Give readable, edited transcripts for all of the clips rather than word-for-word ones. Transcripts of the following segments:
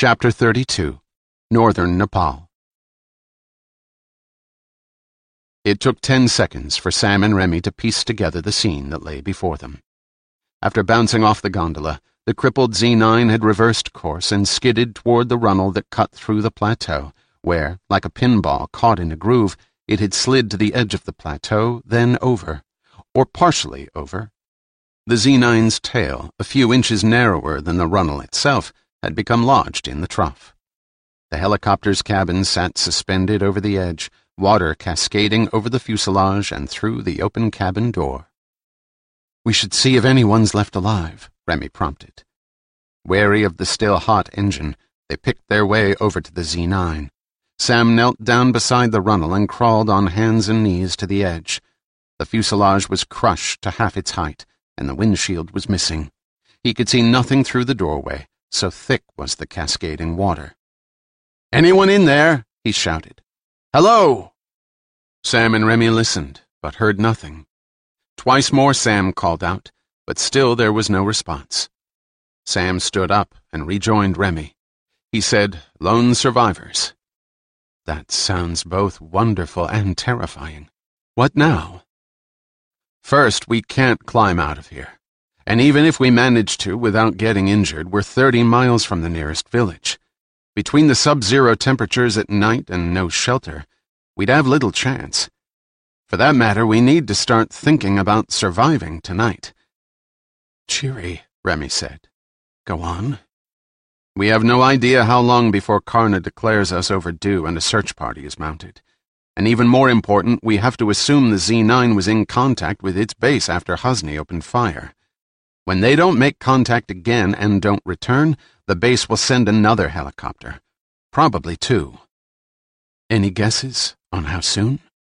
Chapter 32. Northern Nepal. It took 10 seconds for Sam and Remy to piece together the scene that lay before them. After bouncing off the gondola, the crippled Z9 had reversed course and skidded toward the runnel that cut through the plateau, where, like a pinball caught in a groove, it had slid to the edge of the plateau, then over, or partially over. The Z9's tail, a few inches narrower than the runnel itself, had become lodged in the trough. The helicopter's cabin sat suspended over the edge, water cascading over the fuselage and through the open cabin door. "We should see if anyone's left alive," Remy prompted. Wary of the still-hot engine, they picked their way over to the Z9. Sam knelt down beside the runnel and crawled on hands and knees to the edge. The fuselage was crushed to half its height, and the windshield was missing. He could see nothing through the doorway, so thick was the cascading water. "Anyone in there?" he shouted. "Hello!" Sam and Remy listened, but heard nothing. Twice more Sam called out, but still there was no response. Sam stood up and rejoined Remy. He said, "Lone survivors." "That sounds both wonderful and terrifying. What now?" "First, we can't climb out of here. And even if we manage to without getting injured, we're 30 miles from the nearest village. Between the sub-zero temperatures at night and no shelter, we'd have little chance. For that matter, we need to start thinking about surviving tonight." "Cheery," Remy said. "Go on." "We have no idea how long before Karna declares us overdue and a search party is mounted. And even more important, we have to assume the Z9 was in contact with its base after Hosni opened fire. When they don't make contact again and don't return, the base will send another helicopter. Probably 2. "Any guesses on how soon?"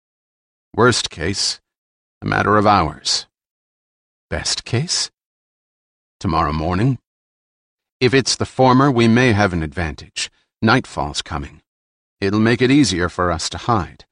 "Worst case, a matter of hours." "Best case?" "Tomorrow morning. If it's the former, we may have an advantage. Nightfall's coming. It'll make it easier for us to hide.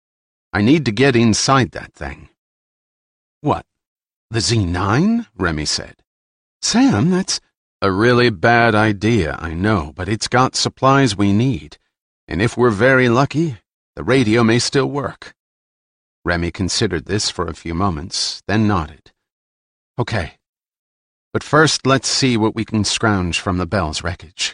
I need to get inside that thing." "What? The Z9?" Remy said. "Sam, that's a really bad idea, I know, but it's got supplies we need. And if we're very lucky, the radio may still work." Remy considered this for a few moments, then nodded. "Okay. But first, let's see what we can scrounge from the Bell's wreckage."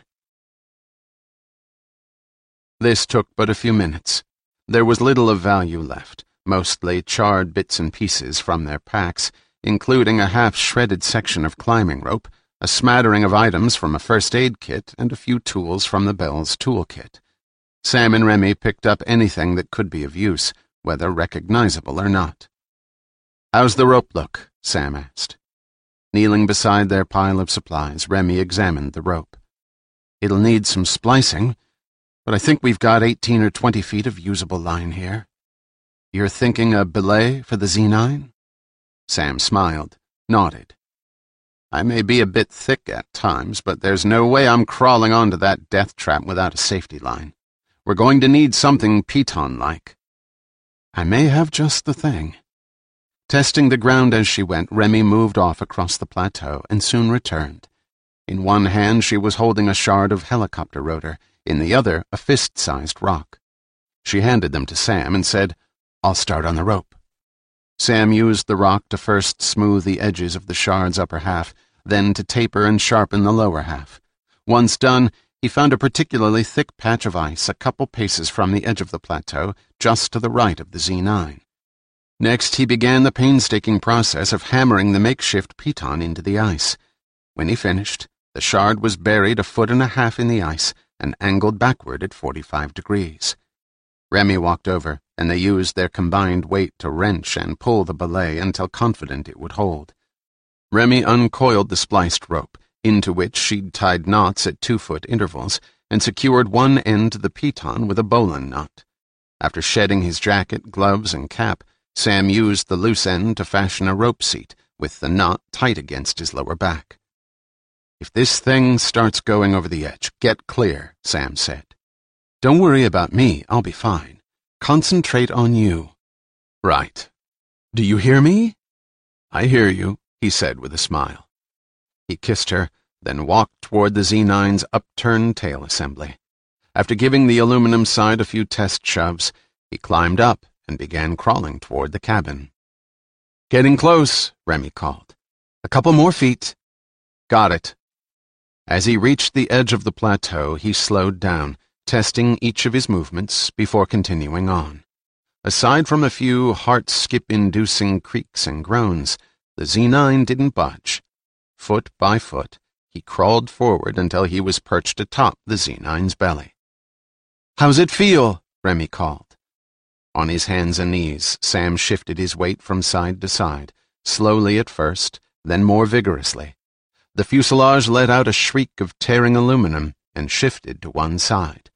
This took but a few minutes. There was little of value left, mostly charred bits and pieces from their packs, including a half-shredded section of climbing rope, a smattering of items from a first-aid kit, and a few tools from the Bell's toolkit. Sam and Remy picked up anything that could be of use, whether recognizable or not. "How's the rope look?" Sam asked. Kneeling beside their pile of supplies, Remy examined the rope. "It'll need some splicing, but I think we've got 18 or 20 feet of usable line here. You're thinking a belay for the Z9? Sam smiled, nodded. "I may be a bit thick at times, but there's no way I'm crawling onto that death trap without a safety line. We're going to need something piton-like." "I may have just the thing." Testing the ground as she went, Remy moved off across the plateau and soon returned. In one hand she was holding a shard of helicopter rotor, in the other a fist-sized rock. She handed them to Sam and said, "I'll start on the rope." Sam used the rock to first smooth the edges of the shard's upper half, then to taper and sharpen the lower half. Once done, he found a particularly thick patch of ice a couple paces from the edge of the plateau, just to the right of the Z9. Next, he began the painstaking process of hammering the makeshift piton into the ice. When he finished, the shard was buried 1.5 feet in the ice and angled backward at 45 degrees. Remy walked over, and they used their combined weight to wrench and pull the belay until confident it would hold. Remy uncoiled the spliced rope, into which she'd tied knots at 2-foot intervals, and secured one end to the piton with a bowline knot. After shedding his jacket, gloves, and cap, Sam used the loose end to fashion a rope seat, with the knot tight against his lower back. "If this thing starts going over the edge, get clear," Sam said. "Don't worry about me, I'll be fine. Concentrate on you." "Right. Do you hear me?" "I hear you," he said with a smile. He kissed her, then walked toward the Z9's upturned tail assembly. After giving the aluminum side a few test shoves, he climbed up and began crawling toward the cabin. "Getting close," Remy called. "A couple more feet." "Got it." As he reached the edge of the plateau, he slowed down, testing each of his movements before continuing on. Aside from a few heart-skip-inducing creaks and groans, the Z9 didn't budge. Foot by foot, he crawled forward until he was perched atop the Z9's belly. "How's it feel?" Remy called. On his hands and knees, Sam shifted his weight from side to side, slowly at first, then more vigorously. The fuselage let out a shriek of tearing aluminum and shifted to one side.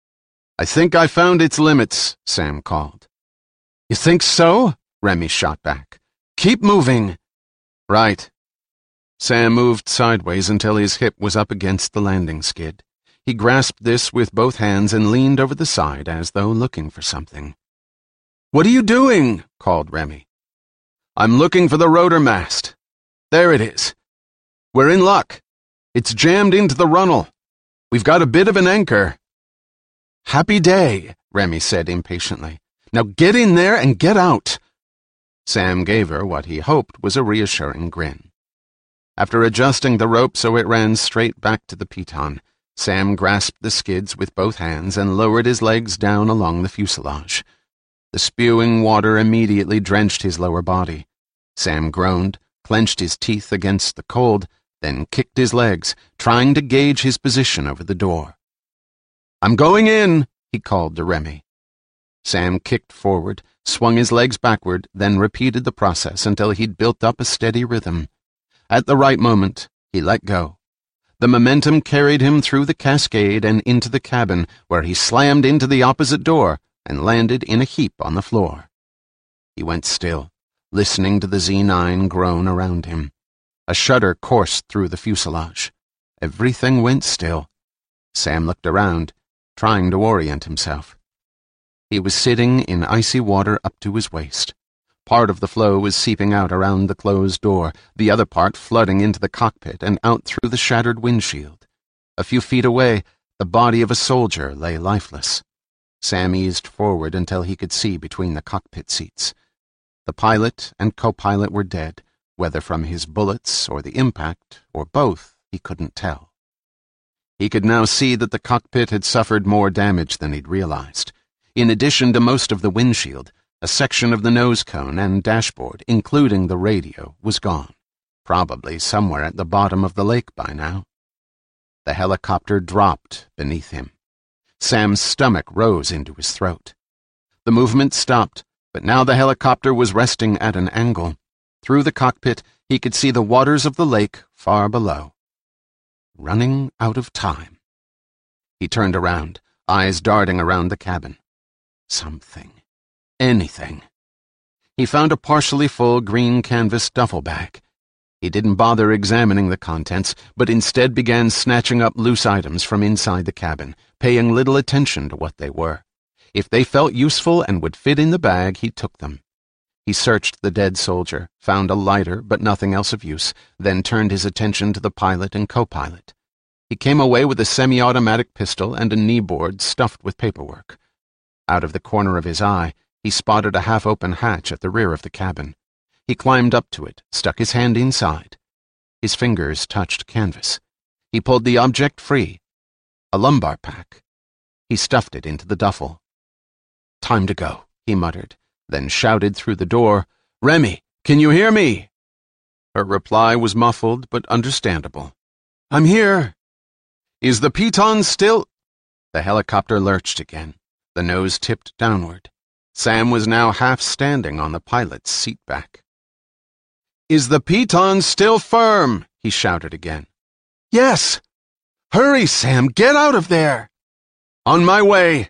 "I think I found its limits," Sam called. "You think so?" Remy shot back. "Keep moving." "Right." Sam moved sideways until his hip was up against the landing skid. He grasped this with both hands and leaned over the side as though looking for something. "What are you doing?" called Remy. "I'm looking for the rotor mast. There it is. We're in luck. It's jammed into the runnel. We've got a bit of an anchor." "Happy day," Remy said impatiently. "Now get in there and get out." Sam gave her what he hoped was a reassuring grin. After adjusting the rope so it ran straight back to the piton, Sam grasped the skids with both hands and lowered his legs down along the fuselage. The spewing water immediately drenched his lower body. Sam groaned, clenched his teeth against the cold, then kicked his legs, trying to gauge his position over the door. "I'm going in," he called to Remy. Sam kicked forward, swung his legs backward, then repeated the process until he'd built up a steady rhythm. At the right moment, he let go. The momentum carried him through the cascade and into the cabin, where he slammed into the opposite door and landed in a heap on the floor. He went still, listening to the Z9 groan around him. A shudder coursed through the fuselage. Everything went still. Sam looked around, trying to orient himself. He was sitting in icy water up to his waist. Part of the flow was seeping out around the closed door, the other part flooding into the cockpit and out through the shattered windshield. A few feet away, the body of a soldier lay lifeless. Sam eased forward until he could see between the cockpit seats. The pilot and co-pilot were dead, whether from his bullets or the impact, or both, he couldn't tell. He could now see that the cockpit had suffered more damage than he'd realized. In addition to most of the windshield, a section of the nose cone and dashboard, including the radio, was gone, probably somewhere at the bottom of the lake by now. The helicopter dropped beneath him. Sam's stomach rose into his throat. The movement stopped, but now the helicopter was resting at an angle. Through the cockpit, he could see the waters of the lake far below. Running out of time. He turned around, eyes darting around the cabin. Something. Anything. He found a partially full green canvas duffel bag. He didn't bother examining the contents, but instead began snatching up loose items from inside the cabin, paying little attention to what they were. If they felt useful and would fit in the bag, he took them. He searched the dead soldier, found a lighter but nothing else of use, then turned his attention to the pilot and co-pilot. He came away with a semi-automatic pistol and a kneeboard stuffed with paperwork. Out of the corner of his eye, he spotted a half-open hatch at the rear of the cabin. He climbed up to it, stuck his hand inside. His fingers touched canvas. He pulled the object free. A lumbar pack. He stuffed it into the duffel. "Time to go," he muttered, then shouted through the door, "Remy, can you hear me?" Her reply was muffled but understandable. "I'm here." "Is the piton still—" The helicopter lurched again. The nose tipped downward. Sam was now half standing on the pilot's seat back. "Is the piton still firm?" he shouted again. "Yes." "Hurry, Sam, get out of there!" "On my way."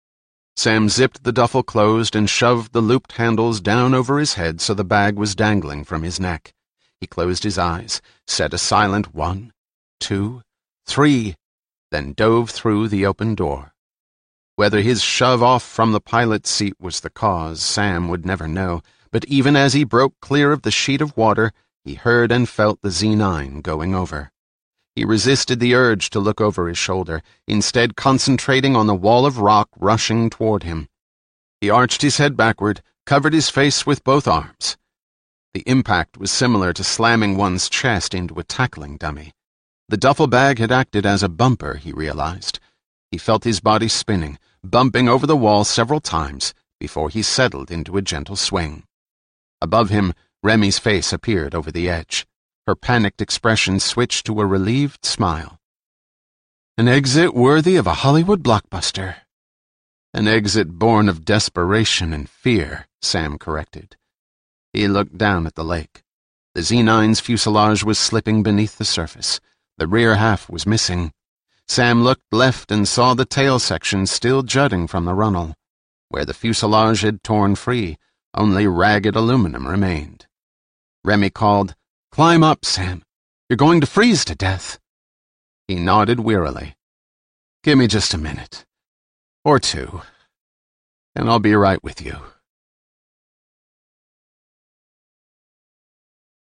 Sam zipped the duffel closed and shoved the looped handles down over his head so the bag was dangling from his neck. He closed his eyes, said a silent 1, 2, 3, then dove through the open door. Whether his shove off from the pilot's seat was the cause, Sam would never know, but even as he broke clear of the sheet of water, he heard and felt the Z9 going over. He resisted the urge to look over his shoulder, instead concentrating on the wall of rock rushing toward him. He arched his head backward, covered his face with both arms. The impact was similar to slamming one's chest into a tackling dummy. The duffel bag had acted as a bumper, he realized. He felt his body spinning, bumping over the wall several times before he settled into a gentle swing. Above him, Remy's face appeared over the edge. Her panicked expression switched to a relieved smile. An exit worthy of a Hollywood blockbuster. An exit born of desperation and fear, Sam corrected. He looked down at the lake. The Z9's fuselage was slipping beneath the surface. The rear half was missing. Sam looked left and saw the tail section still jutting from the runnel. Where the fuselage had torn free, only ragged aluminum remained. Remy called, "Climb up, Sam. You're going to freeze to death." He nodded wearily. "Give me just a minute. Or two. And I'll be right with you."